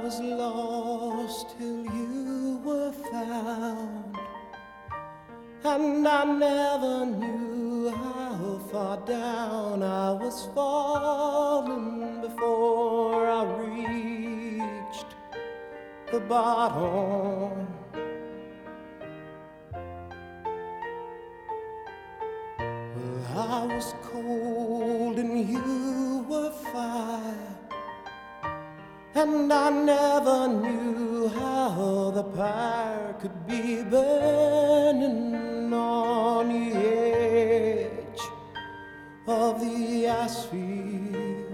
was lost till you were found, and I never knew how far down I was falling before I reached the bottom. Well, I was cold and you were fire, and I never knew how the fire could be burning on the edge of the ice field.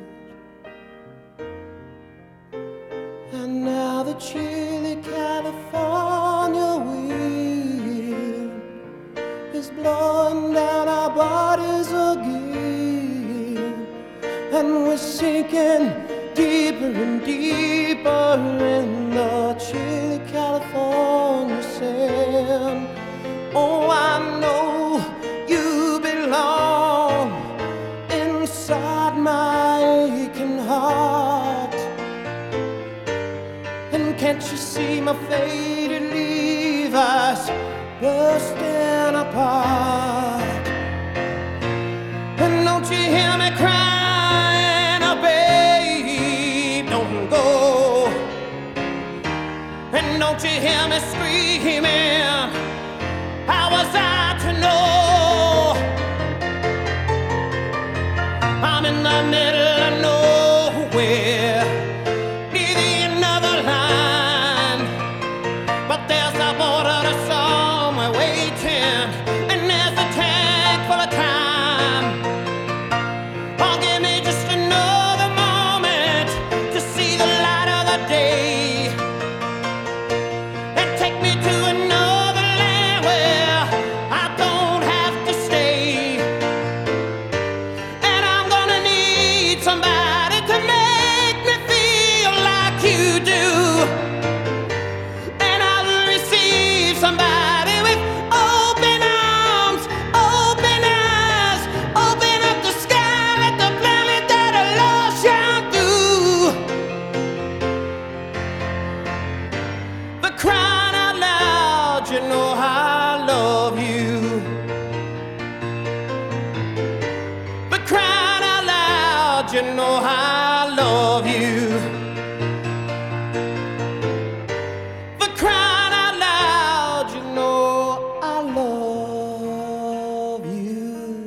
And now the chilly California wind is blowing down our bodies again, and we're sinking deeper and deeper in the chilly California sand. Oh, I know you belong inside my aching heart. And can't you see my faded Levi's bursting apart? And don't you hear me crying, oh babe, don't go. And don't you hear me screaming, how was I to know? I'm in the middle of nowhere, near the end of the line, but there's a border to somewhere waiting, and there's a tank full of time. Oh, give me just another moment to see the light of the day, and take me to another land where I don't have to stay. And I'm gonna need somebody to make me feel like you do, and I'll receive somebody with open arms, open eyes, open up the sky, let the planet that I love shine through. But crying out loud, you know how I love you. But crying out loud, you know how I love you. But crying out loud, you know I love you.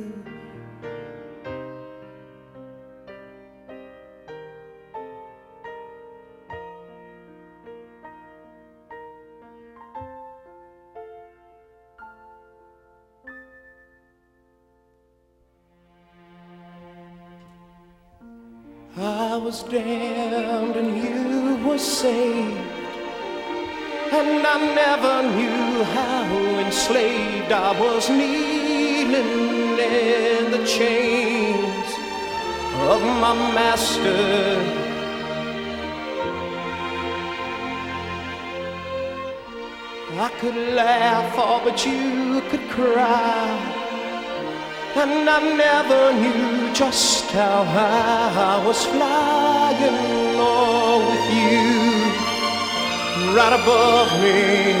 I was damned and you were saved, and I never knew how enslaved I was, kneeling in the chains of my master. I could laugh, oh, but you could cry, and I never knew just how high I was flying, oh, with you right above me.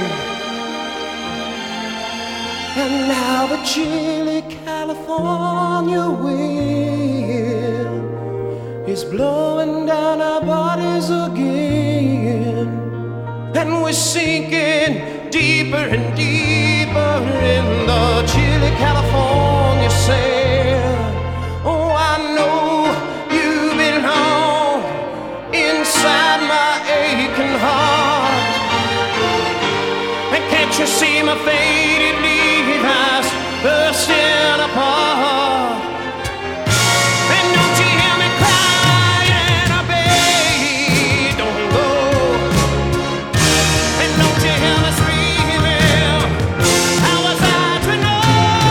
And now the chilly California wind is blowing down our bodies again, and we're sinking deeper and deeper in the chilly California sand. Oh, I know you belong inside my aching heart. And can't you see my faded Levi's bursting apart? And don't you hear me crying, oh babe, don't go. And don't you hear me screaming, how was I to know?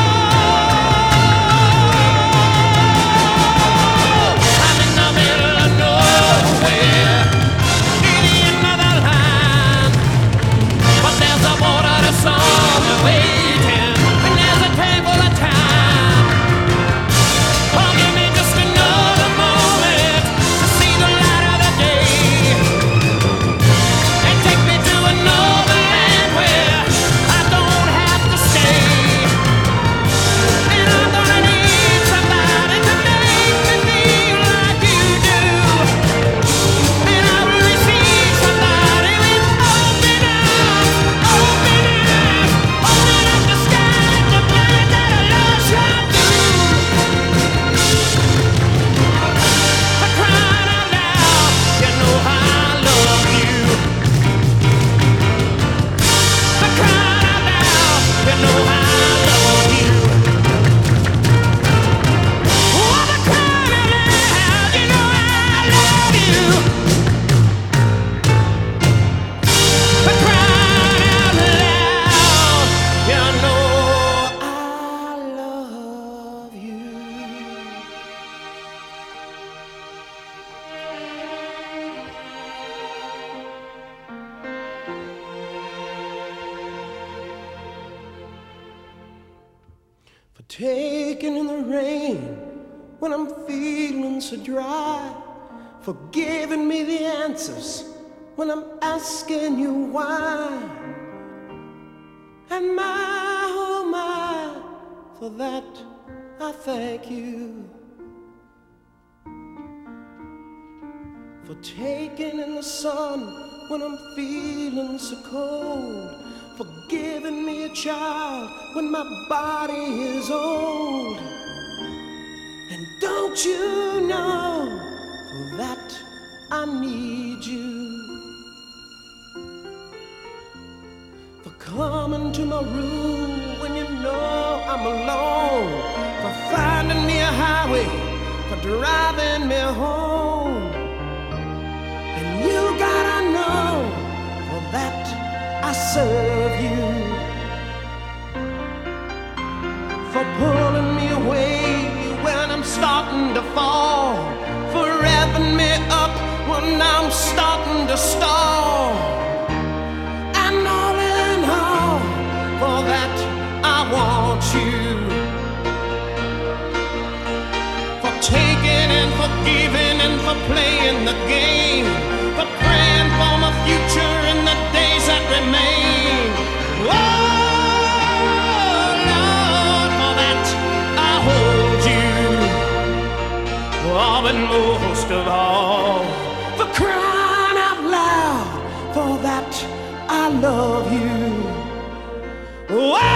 I'm in the middle of nowhere, near the end of the line, but there's a border to somewhere waiting, and there's a tank full of time. taking in the rain when I'm feeling so dry, for giving me the answers when I'm asking you why. And my, oh my, for that I thank you. For taking in the sun when I'm feeling so cold, for giving me a child when my body is old. And don't you know, for that I need you. For coming to my room when you know I'm alone, for finding me a highway, for driving me home. And you gotta know, for that I serve you. For pulling me away when I'm starting to fall, for revving me up when I'm starting to stall. And all in all, for that I want you. For taking and for giving and for playing the game, for praying for my future in the days that remain. Oh, Lord, for that I hold you. Oh, but most of all, for crying out loud, for that I love you. Oh,